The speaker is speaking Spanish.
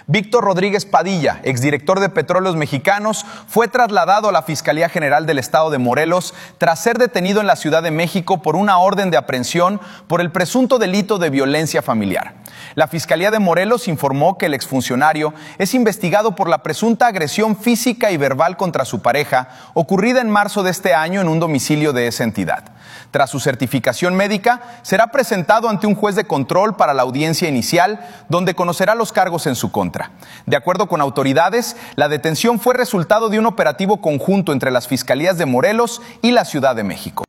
Víctor Rodríguez Padilla, exdirector de Petróleos Mexicanos, fue trasladado a la Fiscalía General del Estado de Morelos tras ser detenido en la Ciudad de México por una orden de aprehensión por el presunto delito de violencia familiar. La Fiscalía de Morelos informó que el exfuncionario es investigado por la presunta agresión física y verbal contra su pareja, ocurrida en marzo de este año en un domicilio de esa entidad. Tras su certificación médica, será presentado ante un juez de control para la audiencia inicial, donde conocerá los cargos en su contra. De acuerdo con autoridades, la detención fue resultado de un operativo conjunto entre las Fiscalías de Morelos y la Ciudad de México.